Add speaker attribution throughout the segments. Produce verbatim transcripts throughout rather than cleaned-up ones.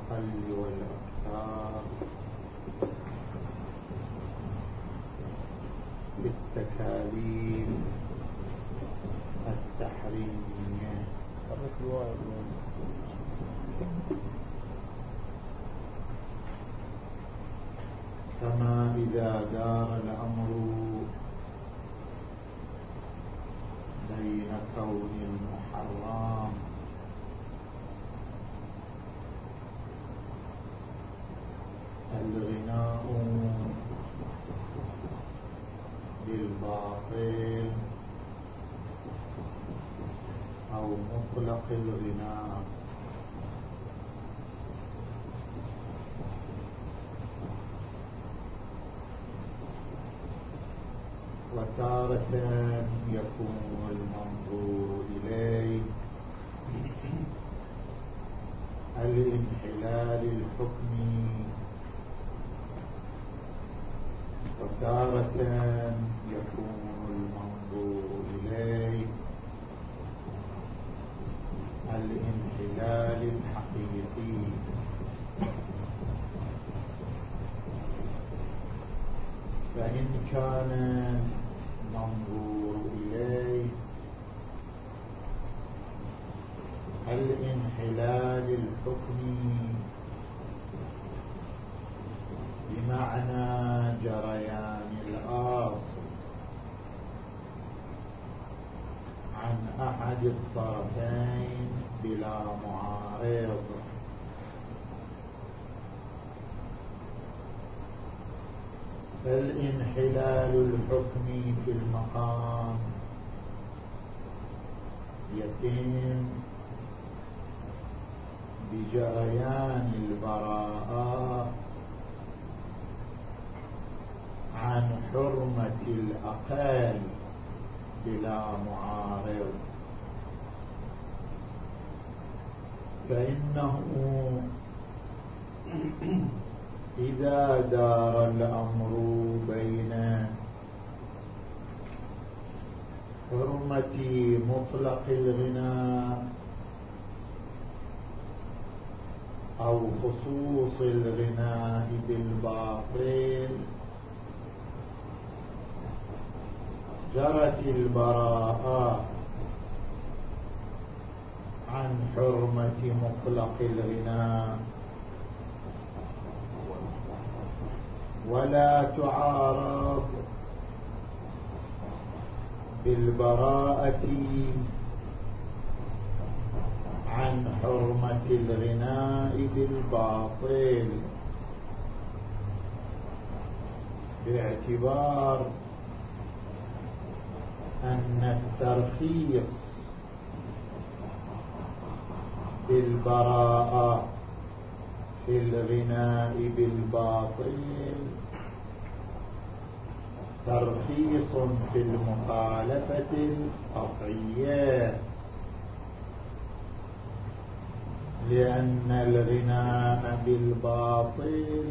Speaker 1: الأقل والأكثر بالتكاليف التحريمية. كما إذا دار الأمر بين كون المحرم الغناء بالباطل أو مطلق الغناء، وتارة يكون المنظور إليه الانحلال الحكمي، وتارة يكون المنظور إليه الانحلال الحقيقي. فإن كان منظور إليه الانحلال الحكمي بمعنى جريان الأصل عن أحد الطرفين بلا معارض، فالانحلال الحكمي في المقام يتم بجريان البراءة عن حرمة الأقل بلا معارض، فإنه إذا دار الأمر بين حرمة مطلق الغناء أو خصوص الغناء بالباطل جرت البراءة عن حرمة مطلق الغناء ولا تعارض بالبراءة عن حرمة الغناء بالباطل، باعتبار أن الترخيص بالبراءة في الغناء بالباطل ترخيص في المخالفة القطعية، لأن الغناء بالباطل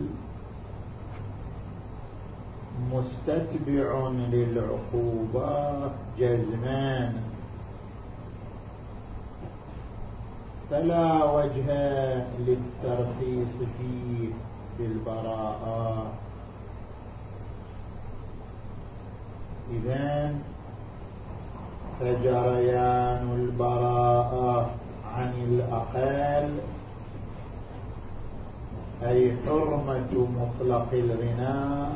Speaker 1: مستتبع للعقوبة جزمان، فلا وجه للترخيص فيه بالبراءة. إذن فجريان البراءة عن الأقل أي حرمة مطلق الغناء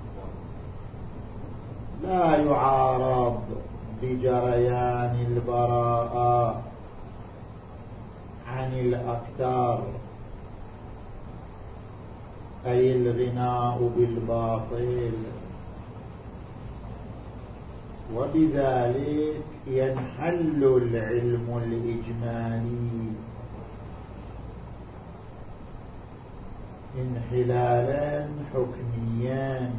Speaker 1: لا يعارض بجريان البراءة عن الأكثر أي الغناء بالباطل، وبذلك ينحل العلم الإجمالي انحلالا حكميا.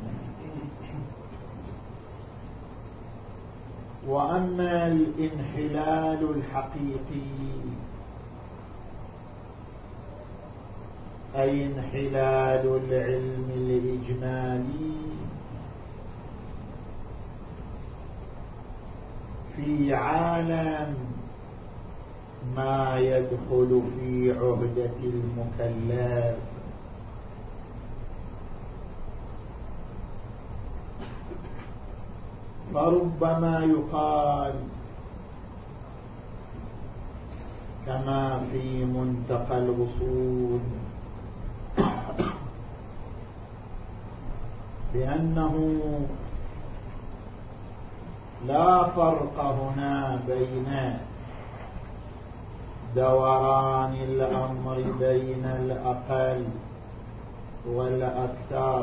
Speaker 1: وأما الانحلال الحقيقي أي انحلال العلم الإجمالي في عالم ما يدخل في عهدة المكلف. فربما يقال كما في منتقى الوصول بأنه لا فرق هنا بين دوران الأمر بين الأقل والأكثر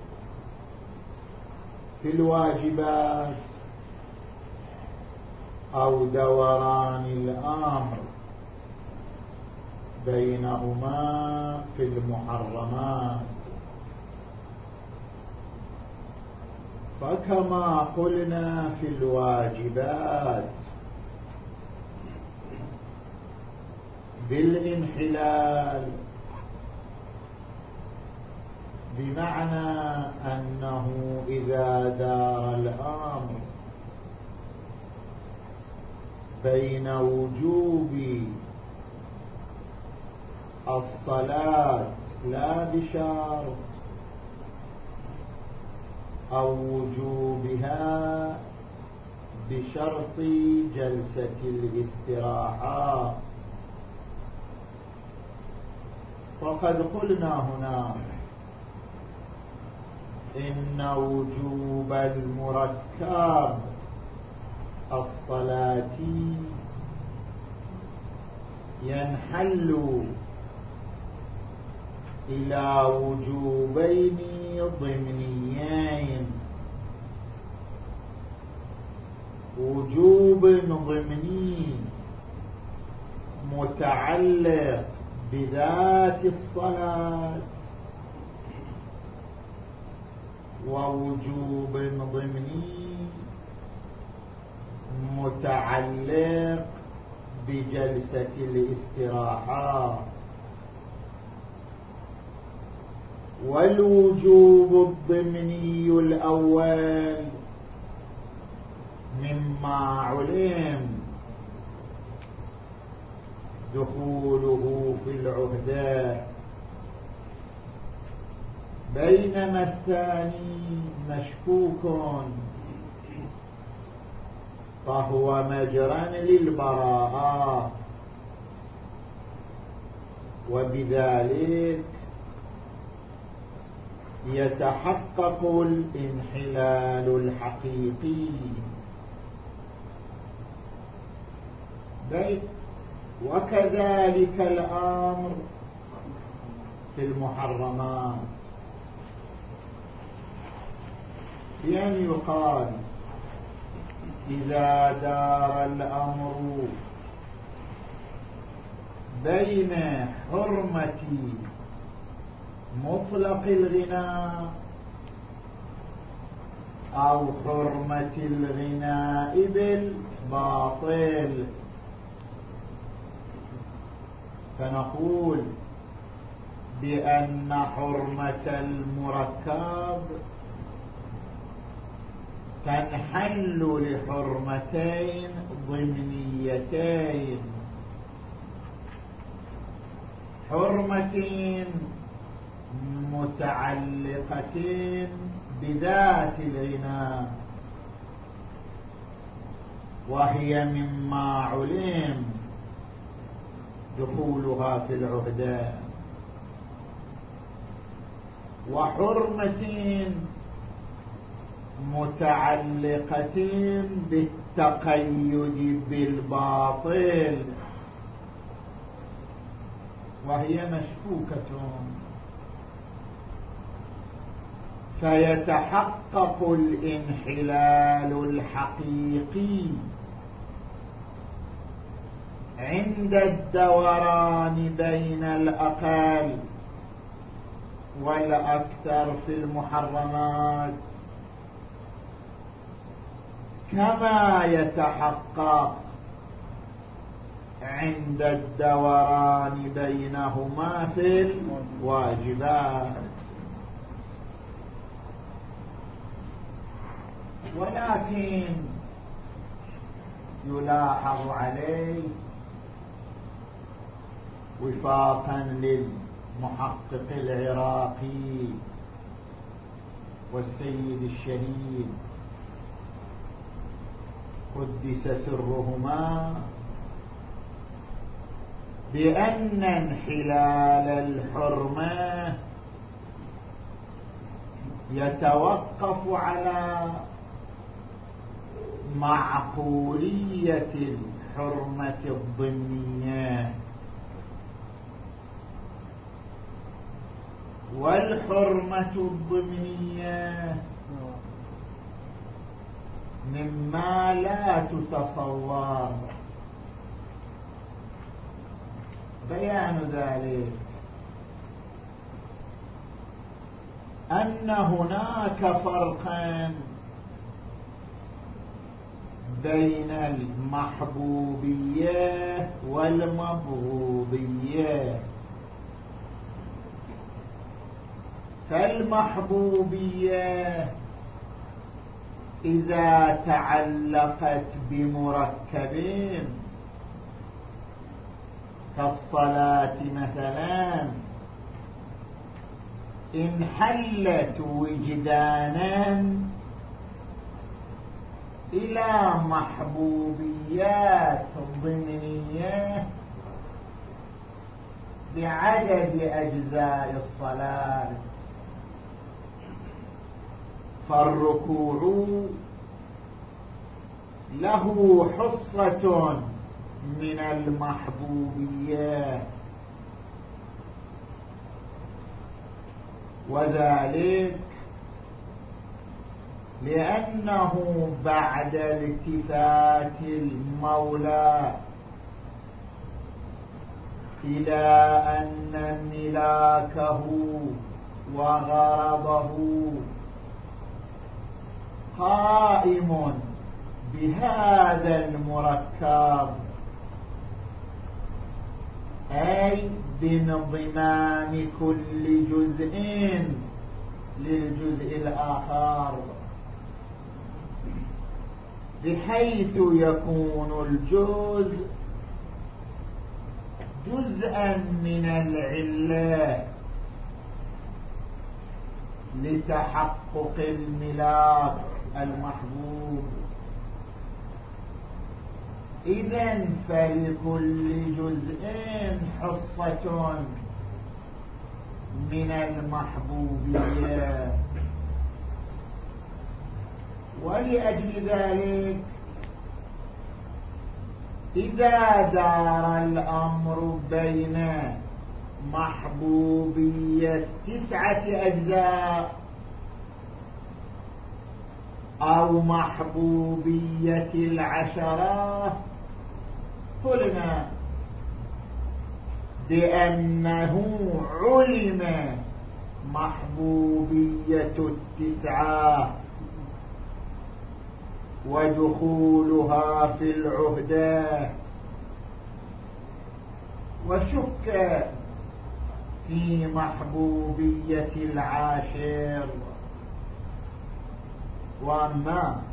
Speaker 1: في الواجبات أو دوران الأمر بينهما في المحرمات. فكما قلنا في الواجبات بالانحلال بمعنى أنه إذا دار الأمر بين وجوب الصلاة لا بشرط أو وجوبها بشرط جلسة الاستراحة، وقد قلنا هنا إن وجوب المركب الصلاة ينحل إلى وجوبين ضمنيين: وجوب ضمني متعلق بذات الصلاة، ووجوب ضمني متعلق بجلسة الاستراحة. والوجوب الضمني الأول مما علم دخوله في العهدة، بينما الثاني مشكوك فهو مجرى للبراءة، وبذلك يتحقق الانحلال الحقيقي. وكذلك الأمر في المحرمات، بأن يقال إذا دار الأمر بين حرمة مطلق الغناء أو حرمة الغناء بالباطل، فنقول بأن حرمة المركب تنحل لحرمتين ضمنيتين: حرمتين متعلقتين بذات الغناء، وهي مما علم دخولها في العهدة، وحرمتين متعلقتين بالتقيد بالباطل، وهي مشكوكة. فيتحقق الانحلال الحقيقي عند الدوران بين الأقل والأكثر في المحرمات، كما يتحقق عند الدوران بينهما في الواجبات. ولكن يلاحظ عليه وفاقا للمحقق العراقي والسيد الشهيد قدس سرهما بأن انحلال الحرمة يتوقف على معقولية الحرمة الضمنية، والحرمة الضمنية مما لا تتصور. بيان ذلك أن هناك فرقا بين المحبوبية والمبغوضية. فالمحبوبية إذا تعلقت بمركب كالصلاة مثلا انحلت وجدانا إلى محبوبيات ضمنية بعدد أجزاء الصلاة. فالركوع له حصة من المحبوبيات، وذلك لأنه بعد التفات المولى إلى أن ملاكه وغرضه قائم بهذا المركب، أي بانضمام كل جزء للجزء الآخر، بحيث يكون الجزء جزءا من العلة لتحقق الملاك المحبوب. إذن فلكل جزء حصة من المحبوبية، ولأجل ذلك إذا دار الأمر بين محبوبية تسعة أجزاء أو محبوبية العشرة، قلنا بأنه علم محبوبية التسعة ودخولها في العهدة، وشك في محبوبية العاشر. وأما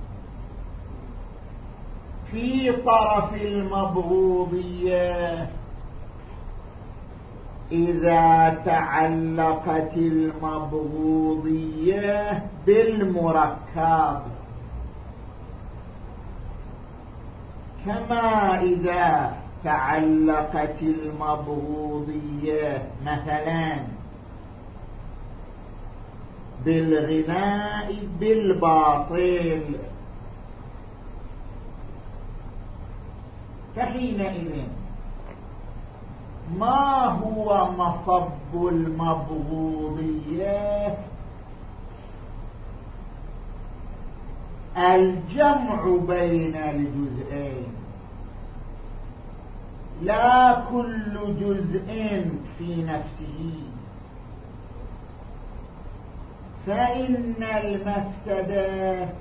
Speaker 1: في طرف المبغوضية إذا تعلقت المبغوضية بالمركب، كما إذا تعلقت المبغوضية مثلا بالغناء بالباطل، فحينئذ ما هو مصب المبغوضية؟ الجمع بين الجزئين، لا كل جزء في نفسه، فإن المفسدة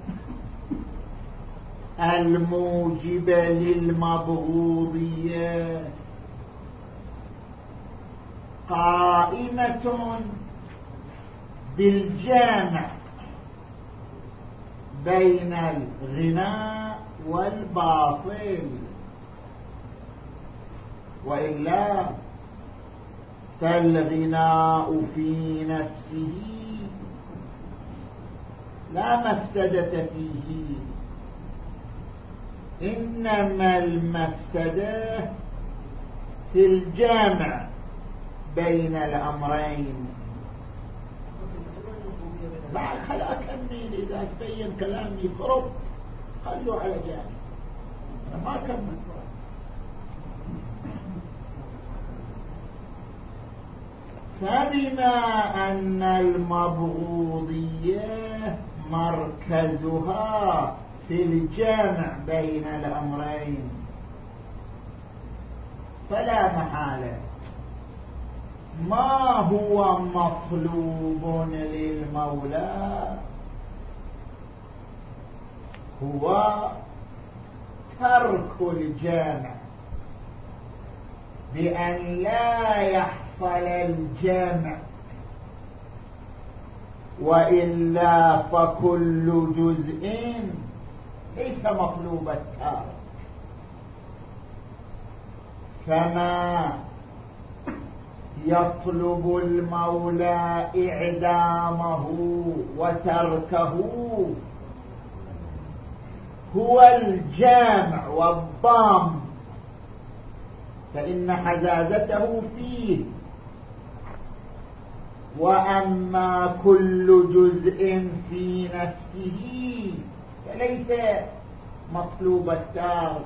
Speaker 1: الموجبة للمبغوضية قائمة بالجامع بين الغناء والباطل، وإلا فالغناء في نفسه لا مفسدة فيه، إنما المفسدة في الجامع بين الأمرين. لا خلا أكمل، إذا تبين كلامي يخرب خلوا على جانب، أنا ما أكمل. فبما أن المبغوضية مركزها في الجمع بين الأمرين، فلا محالة ما هو مطلوب للمولى هو ترك الجمع، بأن لا يحصل الجمع، وإلا فكل جزء ليس مطلوب التارك. كما يطلب المولى إعدامه وتركه هو الجامع والضام، فإن حزازته فيه، وأما كل جزء في نفسه فليس مطلوب التارك،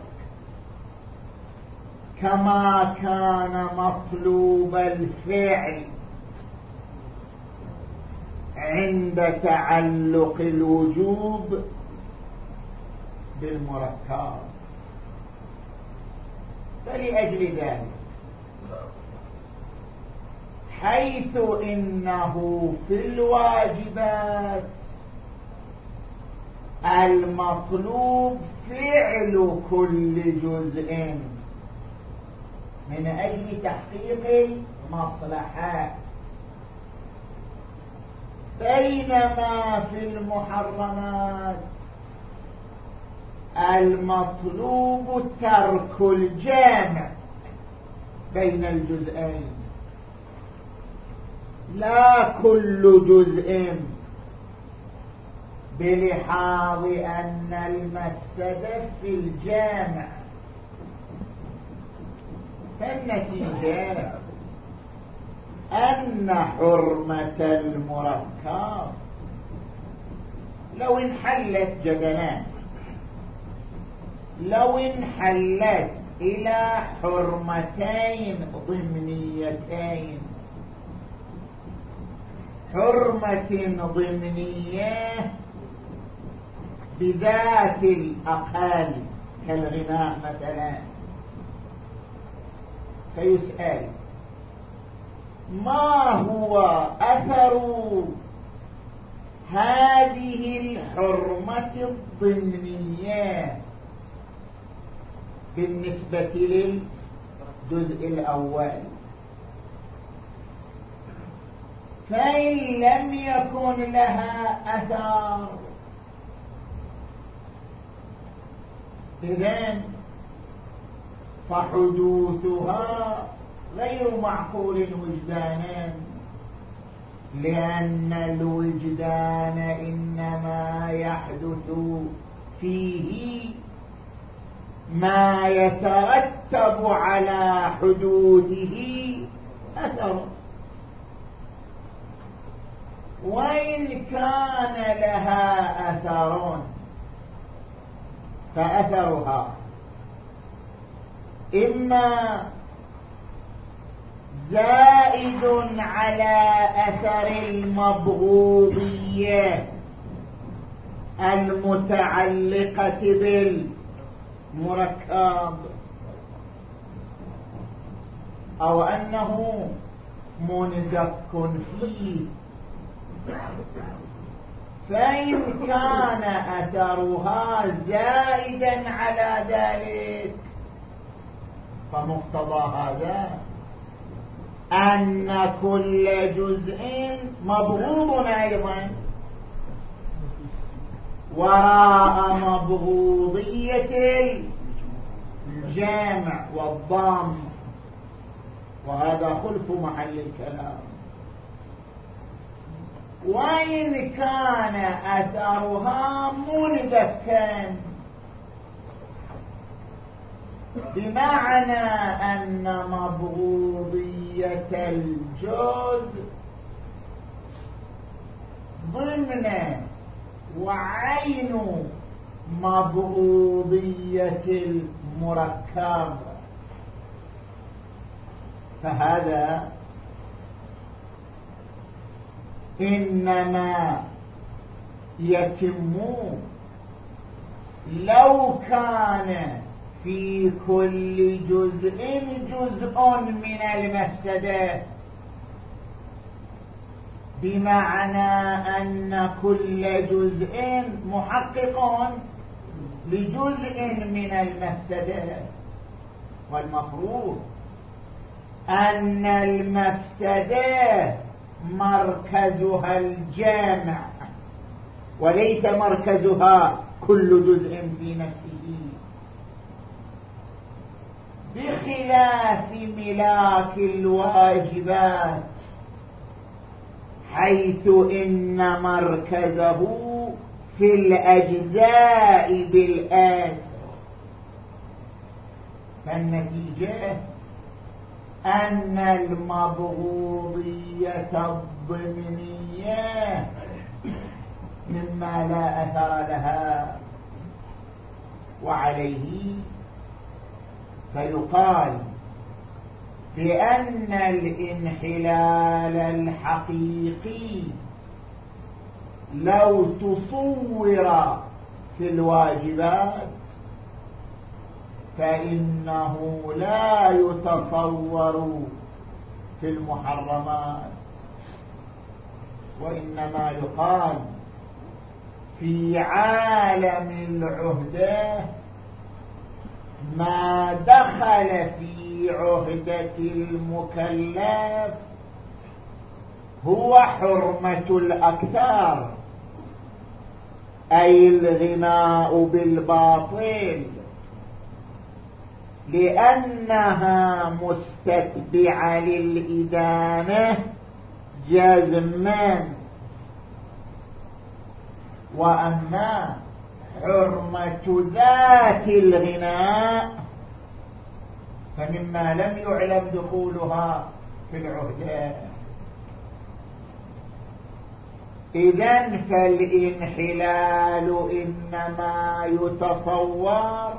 Speaker 1: كما كان مطلوب الفعل عند تعلق الوجوب بالمركب. فلأجل ذلك حيث إنه في الواجبات المطلوب فعل كل جزء من أجل تحقيق المصلحة، بينما في المحرمات المطلوب ترك الجامع بين الجزئين، لا كل جزء، بلحاظ أن المفسدة في الجامع. فالنتيجة أن حرمة المركب لو انحلت جدلا، لو انحلت إلى حرمتين ضمنيتين، حرمة ضمنية بذات الأقل كالغناء مثلا، فيسأل ما هو أثر هذه الحرمة الضمنية بالنسبة للجزء الأول؟ فإن لم يكن لها أثر إذن فحدوثها غير معقول وجدانا، لأن الوجدان إنما يحدث فيه ما يترتب على حدوثه أثر، وإن كان لها أثر فأثرها إما زائد على أثر المبغوضية المتعلقة بالمركب، أو أنه مندك فيه. فإن كان أثرها زائدا على ذلك فمقتضى هذا أن كل جزء مبغوض أيضا، وراء مبغوضية الجامع والضم. وهذا خلف محل الكلام. وإن كان أثرها مندكا بمعنى أن مبغوضية الجزء ضمن وعين مبغوضية المركب، فهذا إنما يتم لو كان في كل جزء جزء من المفسدة، بمعنى أن كل جزء محقق لجزء من المفسدة. والمفروض أن المفسدة مركزها الجامع وليس مركزها كل جزء في نفسه، بخلاف ملاك الواجبات حيث إن مركزه في الأجزاء بالآسر. فالنتيجة أن المبغوضية الضمنية مما لا أثر لها، وعليه فيقال بأن الانحلال الحقيقي لو تصور في الواجبات فإنه لا يتصور في المحرمات، وإنما يقال في عالم العهدة ما دخل في عهدة المكلف هو حرمة الأكثار، أي الغناء بالباطل، لأنها مستتبعة للإدانة جزما. وأما حرمة ذات الغناء فمما لم يعلم دخولها في العهدة. إذن فالانحلال إنما يتصور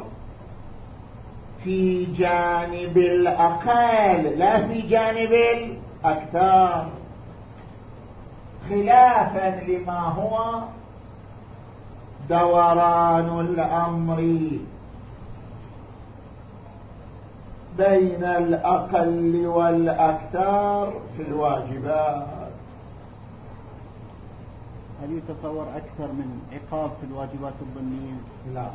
Speaker 1: في جانب الأقل لا في جانب الأكثر، خلافا لما هو دوران الأمر بين الأقل والأكثر في الواجبات.
Speaker 2: هل يتصور أكثر من عقاب في الواجبات الضمنية؟
Speaker 1: لا.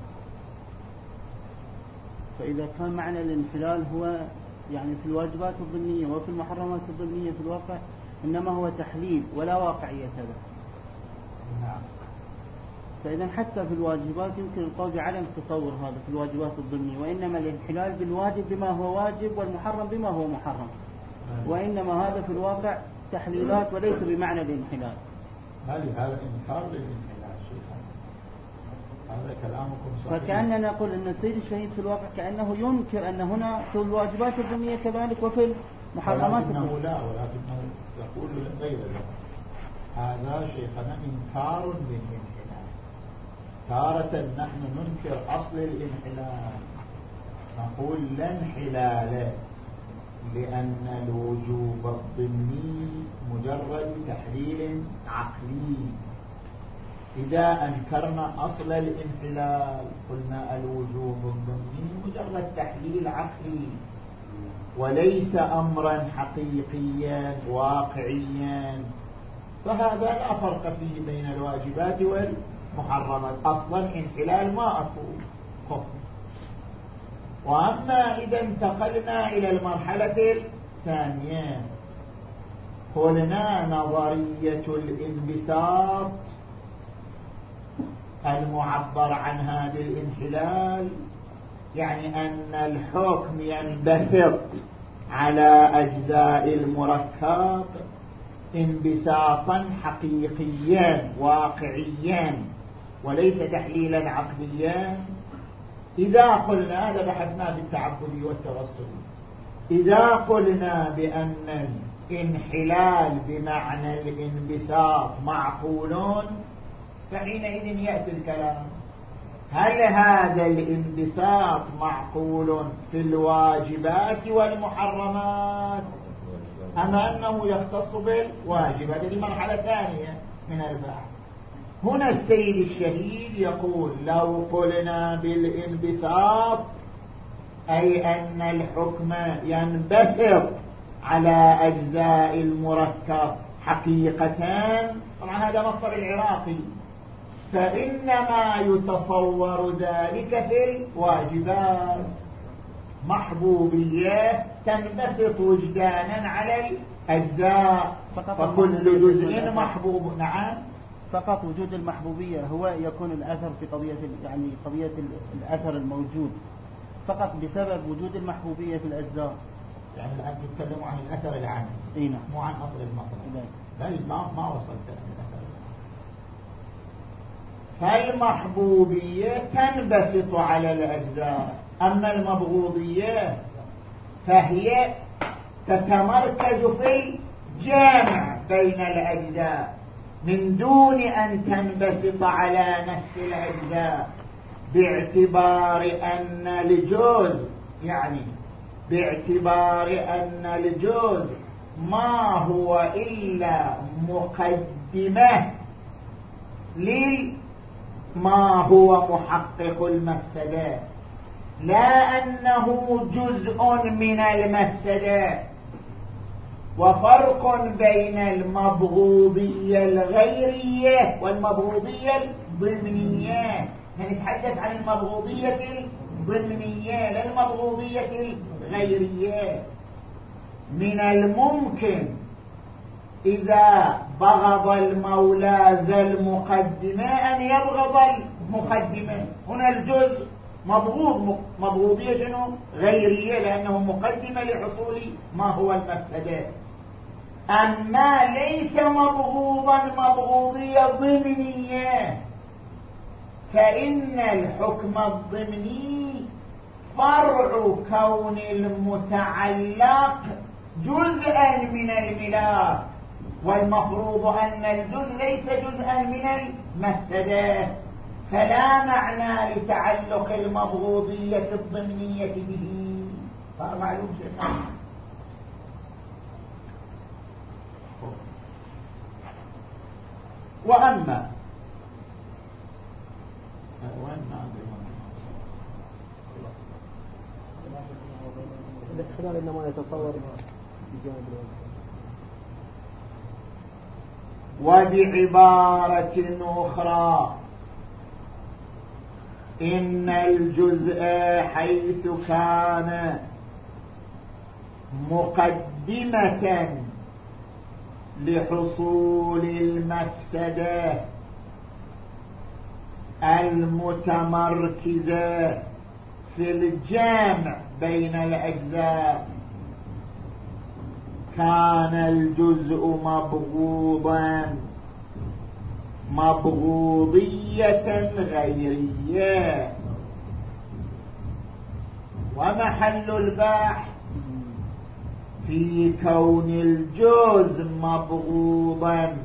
Speaker 2: فإذا كان معنى الانحلال هو يعني في الواجبات الضمنية وفي المحرمات الضمنية في الواقع إنما هو تحليل ولا واقعية له.
Speaker 1: نعم.
Speaker 2: فإذا حتى في الواجبات يمكن القول بعدم تصور هذا في الواجبات الضمنية، وإنما الانحلال بالواجب بما هو واجب والمحرم بما هو محرم، وإنما هذا في الواقع تحليلات وليس بمعنى الانحلال.
Speaker 1: هل هذا إنكار للانحلال شيخا؟ هذا كلامكم صحيح.
Speaker 2: فكأننا نقول أن السيد الشهيد في الواقع كأنه ينكر أن هنا في الواجبات الضمنية كذلك وفي المحرمات
Speaker 1: الضمنية. ولكنه لا، ولكنه يقول غير ذلك. هذا شيخنا إنكار للانحلال. تارة نحن ننكر أصل الانحلال، نقول لا انحلال لأن الوجوب الضمني مجرد تحليل عقلي. إذا أنكرنا أصل الانحلال قلنا الوجوب الضمني مجرد تحليل عقلي وليس أمرا حقيقيا واقعيا، فهذا لا فرق فيه بين الواجبات والمحرمات. أصلا انحلال ما أكو. وأما إذا انتقلنا إلى المرحلة الثانية قلنا نظرية الانبساط المعبر عنها بالانحلال يعني أن الحكم ينبسط على أجزاء المركب انبساطا حقيقيا واقعيا وليس تحليلا عقليا. إذا قلنا، هذا بحثنا بالتعبدي والتوسلي، إذا قلنا بأن الانحلال بمعنى الانبساط معقول، فحينئذ يأتي الكلام: هل هذا الانبساط معقول في الواجبات والمحرمات أم أنه يختص بالواجبات؟ هذه مرحلة ثانية من البحث. هنا السيد الشهيد يقول: لو قلنا بالانبساط أي أن الحكم ينبسط على أجزاء المركب حقيقتان، طبعا هذا مصدر العراقي، فإنما يتصور ذلك في الواجبات. محبوبية تنبسط وجدانا على الأجزاء، فكل جزء محبوب. نعم،
Speaker 2: فقط وجود المحبوبية هو يكون الأثر في قضية، يعني قضية الأثر الموجود فقط بسبب وجود المحبوبية في الأجزاء.
Speaker 1: يعني الآن تتكلموا عن الأثر العام،
Speaker 2: إيه نعم،
Speaker 1: مو عن أصل المطلب. بل ما ما وصلت الأثر العام. فالمحبوبية تنبسط على الأجزاء، أما المبغوضية فهي تتمركز في الجامع بين الأجزاء من دون أن تنبسط على نفس الأجزاء، باعتبار أن الجزء يعني باعتبار أن الجزء ما هو إلا مقدمة لما هو محقق المفسدة، لا أنه جزء من المفسدة. وفرق بين المبغوضية الغيرية والمبغوضية الضمنية. نتحدث عن المبغوضية الضمنية لا المبغوضية الغيرية. من الممكن إذا بغض المولى ذا المقدمة أن يبغض المقدمة. هنا الجزء مبغوض، مبغوضية شنو؟ غيرية، لأنه مقدمة لحصول ما هو المفسدة. أما ليس مبغوضا مبغوضية ضمنية، فإن الحكم الضمني فرع كون المتعلق جزءا من الملاك، والمفروض أن الجزء ليس جزءا من المفسدة، فلا معنى لتعلق المبغوضية الضمنية به. صار معلوم شيء؟ وأما
Speaker 3: الاحتمال إنما يتصور بجانب
Speaker 1: وبعبارة أخرى إن الجزء حيث كان مقدمة لحصول المفسدة المتمركزة في الجمع بين الأجزاء، كان الجزء مبغوضا مبغوضية غيرية. ومحل البحث في كون الجزء مبغوضا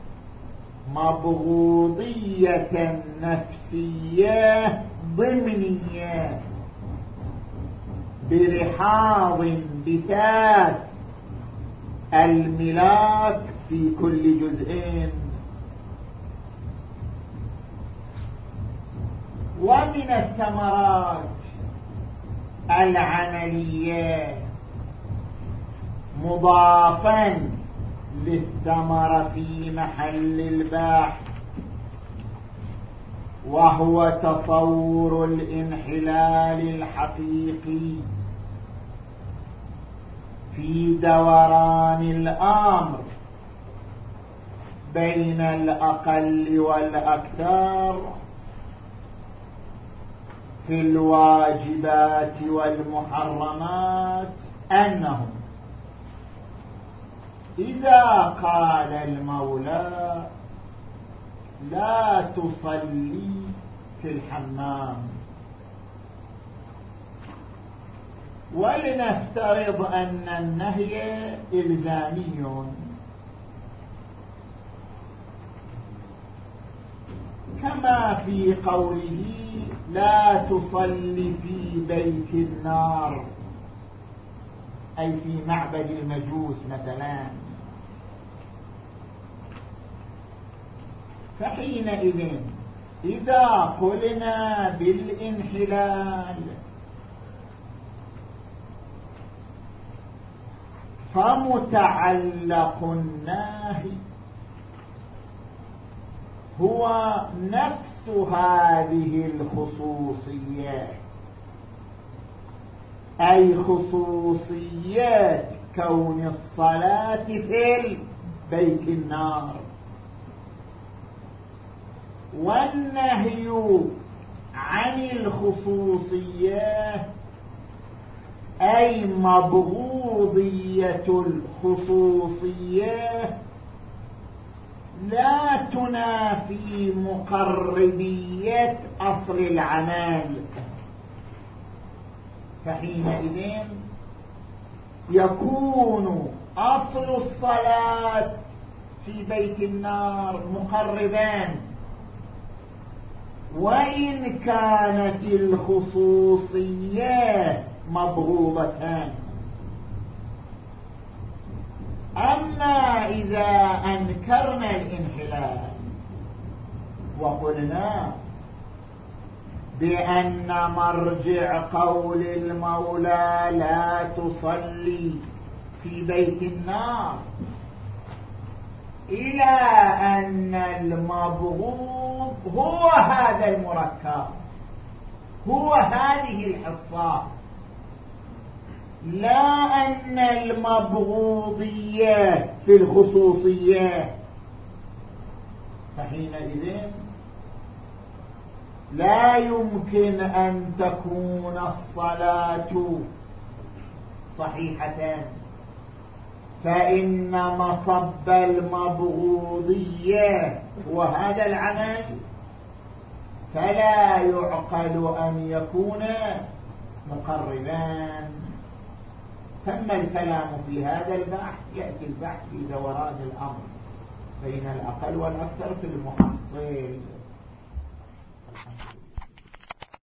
Speaker 1: مبغوضية نفسية ضمنية بلحاظ بثاث الملاك في كل جزء. ومن الثمرات العملية مضافا للثمرة في محل البحث، وهو تصور الانحلال الحقيقي في دوران الأمر بين الأقل والأكثر في الواجبات والمحرمات، أنهم إذا قال المولى لا تصلي في الحمام، ولنفترض أن النهي إلزامي، كما في قوله لا تصلي في بيت النار، أي في معبد المجوس مثلا. فحينئذ إذا قلنا بالانحلال فمتعلق الناهي هو نفس هذه الخصوصيات، أي خصوصيات كون الصلاة في بيت النار، والنهي عن الخصوصيات أي مبغوضية الخصوصيات لا تنافي مقربية أصل العمل. فحينئذ يكون أصل الصلاة في بيت النار مقربان، وإن كانت الخصوصيات مبغوضتان. أما إذا أنكرنا الانحلال وقلنا بأن مرجع قول المولى لا تصلي في بيت النار إلى أن المبغوض هو هذا المركب، هو هذه الحصة، لا أن المبغوضيات في الخصوصيات، فحينئذ لا يمكن أن تكون الصلاة صحيحة، فإن مصب المبغوضية وهذا العمل فلا يعقل أن يكون مقربان. تم الكلام في هذا البحث، يأتي البحث في دوران الأمر بين الأقل والأكثر في المحصل.